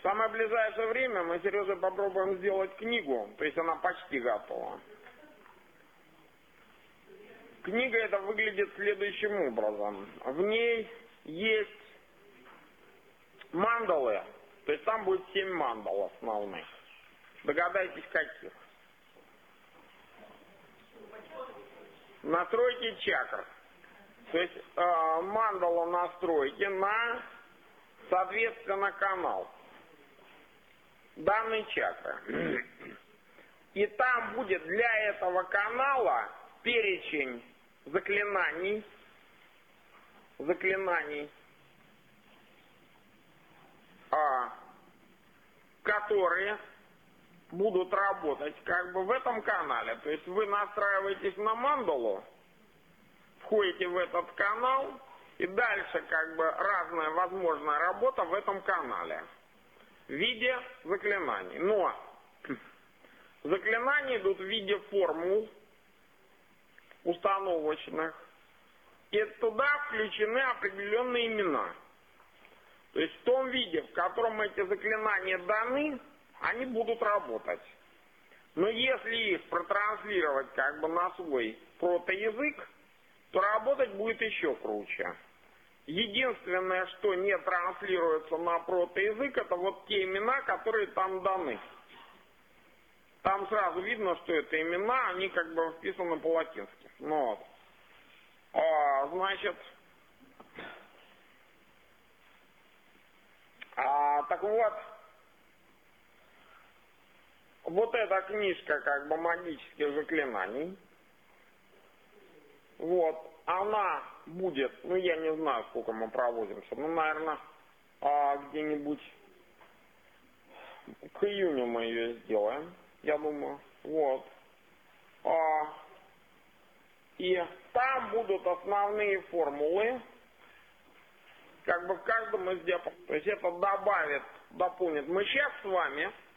самое ближайшее время мы с Сережей попробуем сделать книгу, то есть она почти готова. Книга эта выглядит следующим образом. В ней есть мандалы, то есть там будет 7 мандал основных. Догадайтесь, каких. Настройки чакр. То есть мандала настройки на, соответственно, канал данной чакры. И там будет для этого канала перечень заклинаний, которые будут работать как бы в этом канале. То есть вы настраиваетесь на мандалу, входите в этот канал, и дальше как бы разная возможная работа в этом канале в виде заклинаний. Но заклинания идут в виде формул установочных, и туда включены определенные имена. То есть в том виде, в котором эти заклинания даны, они будут работать. Но если их протранслировать как бы на свой протоязык, то работать будет еще круче. Единственное, что не транслируется на протоязык, это вот те имена, которые там даны. Там сразу видно, что это имена, они как бы вписаны по-латински. Ну, вот. Значит, так вот эта книжка как бы магических заклинаний, вот, она будет, ну я не знаю, сколько мы проводимся, ну, наверное, где-нибудь к июню мы ее сделаем, я думаю, вот. И там будут основные формулы, как бы в каждом из диапазонов. То есть это дополнит. Мы сейчас с вами